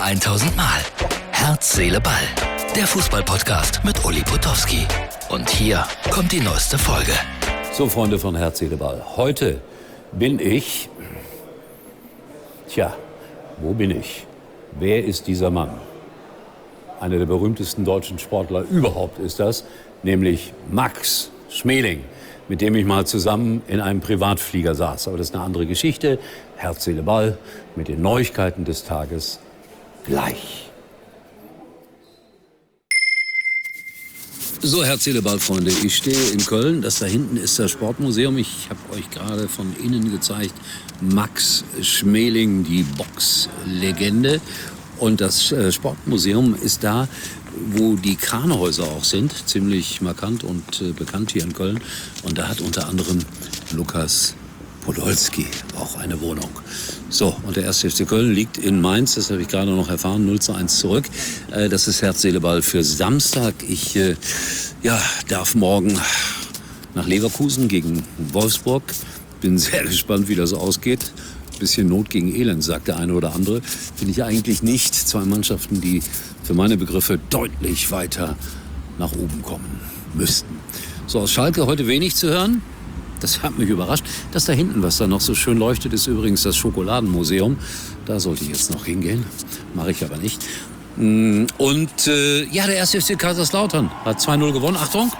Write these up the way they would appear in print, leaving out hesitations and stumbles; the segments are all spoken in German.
1000 Mal. Herz, Seele, Ball. Der Fußball-Podcast mit Uli Potowski. Und hier kommt die neueste Folge. So, Freunde von Herz, Seele, Ball. Heute bin ich... Tja, wo bin ich? Wer ist dieser Mann? Einer der berühmtesten deutschen Sportler überhaupt ist das, nämlich Max Schmeling, mit dem ich mal zusammen in einem Privatflieger saß. Aber das ist eine andere Geschichte. Herz, Seele, Ball mit den Neuigkeiten des Tages gleich. So, Herz, Seele, Ball, Freunde. Ich stehe in Köln. Das da hinten ist das Sportmuseum. Ich habe euch gerade von innen gezeigt. Max Schmeling, die Boxlegende. Und das Sportmuseum ist da, wo die Kranhäuser auch sind. Ziemlich markant und bekannt hier in Köln. Und da hat unter anderem Lukas Podolski auch eine Wohnung. So, und der 1. FC Köln liegt in Mainz, das habe ich gerade noch erfahren, 0:1 zurück. Das ist Herz, Seele, Ball für Samstag. Ich darf morgen nach Leverkusen gegen Wolfsburg. Bin sehr gespannt, wie das ausgeht. Bisschen Not gegen Elend, sagt der eine oder andere. Finde ich eigentlich nicht. Zwei Mannschaften, die für meine Begriffe deutlich weiter nach oben kommen müssten. So, aus Schalke heute wenig zu hören. Das hat mich überrascht. Das da hinten, was da noch so schön leuchtet, ist übrigens das Schokoladenmuseum. Da sollte ich jetzt noch hingehen. Mache ich aber nicht. Und der 1. FC Kaiserslautern hat 2-0 gewonnen. Achtung!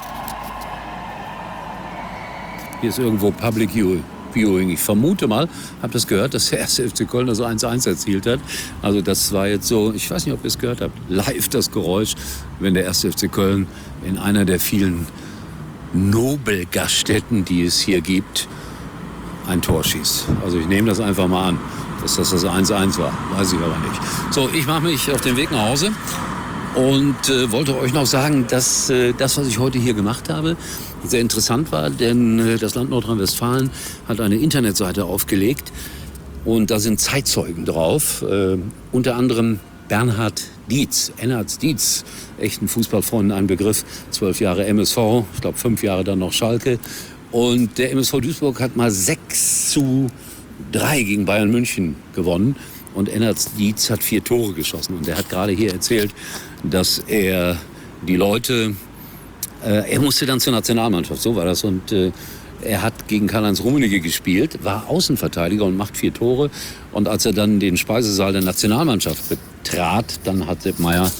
Hier ist irgendwo Public Viewing. Ich vermute mal, habe das gehört, dass der 1. FC Köln also 1-1 erzielt hat. Also das war jetzt so, ich weiß nicht, ob ihr es gehört habt, live das Geräusch, wenn der 1. FC Köln in einer der vielen Nobelgaststätten, die es hier gibt, ein Tor schießt. Also ich nehme das einfach mal an, dass das 1-1 war. Weiß ich aber nicht. So, ich mache mich auf den Weg nach Hause und wollte euch noch sagen, dass das, was ich heute hier gemacht habe, sehr interessant war, denn das Land Nordrhein-Westfalen hat eine Internetseite aufgelegt und da sind Zeitzeugen drauf, unter anderem Bernhard Dietz, echten Fußballfreund, ein Begriff, 12 Jahre MSV, ich glaube 5 Jahre dann noch Schalke. Und der MSV Duisburg hat mal 6:3 gegen Bayern München gewonnen. Und Bernhard Dietz hat 4 Tore geschossen. Und er hat gerade hier erzählt, dass er die Leute, er musste dann zur Nationalmannschaft, so war das. Und er hat gegen Karl-Heinz Rummenigge gespielt, war Außenverteidiger und macht 4 Tore. Und als er dann den Speisesaal der Nationalmannschaft betrat, dann hat Sepp Maier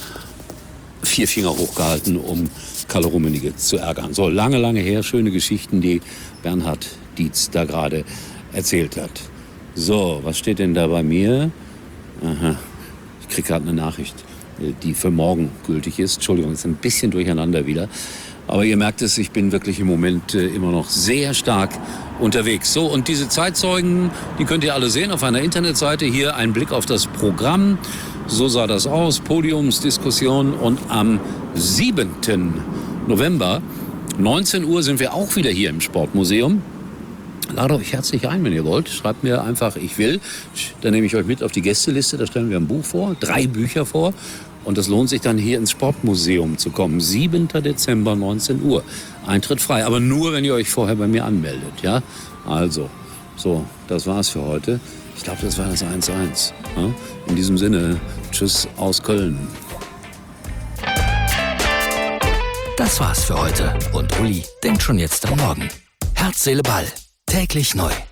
4 Finger hochgehalten, um Karl Rummenigge zu ärgern. So, lange her, schöne Geschichten, die Bernhard Dietz da gerade erzählt hat. So, was steht denn da bei mir? Aha, ich kriege gerade eine Nachricht, die für morgen gültig ist. Entschuldigung, ist ein bisschen durcheinander wieder. Aber ihr merkt es, ich bin wirklich im Moment immer noch sehr stark unterwegs. So, und diese Zeitzeugen, die könnt ihr alle sehen auf einer Internetseite. Hier ein Blick auf das Programm. So sah das aus, Podiumsdiskussion. Und am 7. November, 19 Uhr, sind wir auch wieder hier im Sportmuseum. Lade euch herzlich ein, wenn ihr wollt. Schreibt mir einfach, ich will. Dann nehme ich euch mit auf die Gästeliste. Da stellen wir ein Buch vor, 3 Bücher vor. Und es lohnt sich dann hier ins Sportmuseum zu kommen. 7. Dezember, 19 Uhr. Eintritt frei, aber nur, wenn ihr euch vorher bei mir anmeldet. Ja? Also, so, das war's für heute. Ich glaube, das war das 1-1. Ja? In diesem Sinne, tschüss aus Köln. Das war's für heute. Und Uli denkt schon jetzt am Morgen. Herz, Seele, Ball. Täglich neu.